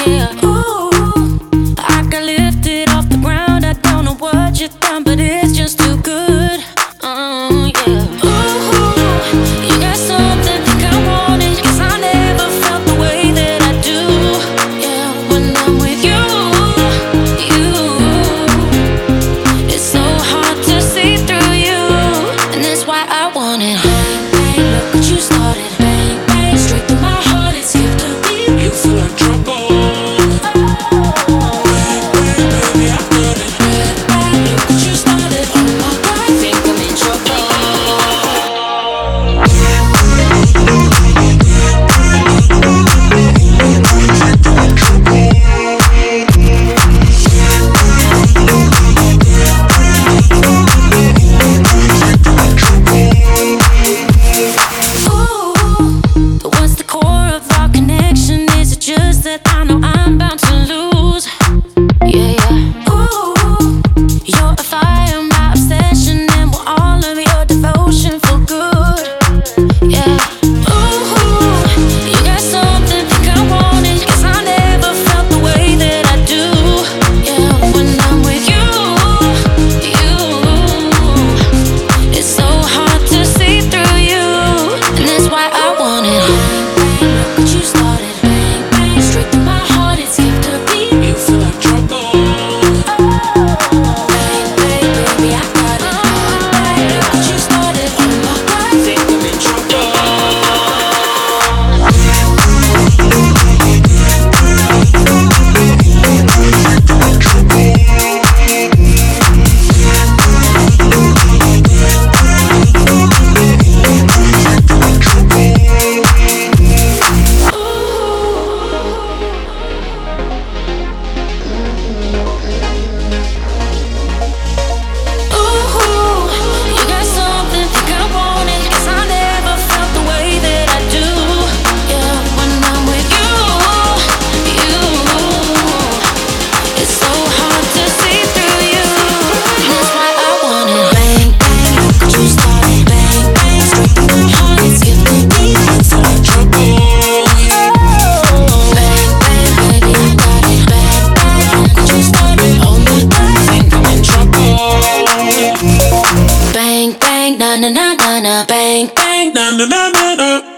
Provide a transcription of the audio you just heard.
yeah. Ooh, I got lifted off the ground. I don't know what you done, but it's just too good. Yeah. Ooh, you got something think I want it, 'cause I never felt the way that I do. Yeah, when I'm with you, it's so hard to see through you, and that's why I want it. Bang, bang, look what you started. Bang, bang, straight through my heart, it skipped a beat. You feel like trouble. Baby, I got it. Bang, bang, look what you started. Oh my God, I think I'm in trouble. But what's the core of our connection? Is it just that I know I'm bound to lose? Yeah, yeah. Ooh, you're a fire, my obsession, and will all of your devotion for good. Yeah. Ooh, you got something, think I want it, 'cause I never felt the way that I do. Yeah, when I'm with you, it's so hard to see through you, and that's why I want it. Bang, bang, look what you started. Bang, bang, straight through my heart, it skipped a beat. You feel like trouble. Bang, bang, baby, I got it. Bang, look what you started. Oh my God, I think I'm in trouble. Ooh, you got something, think I want it, 'cause I never felt the way that I do. Yeah, when I'm with you, it's so hard to see through you, and that's why I want it. Bang, bang, look what you started. Bang, bang, straight through my heart, it skipped a beat. You feel like trouble. Bang, bang, baby, I got it. Bang, bang, look what you started. Oh my God, I think I'm in trouble. Bang, bang, na na na na na. Bang, bang. Na na na na na.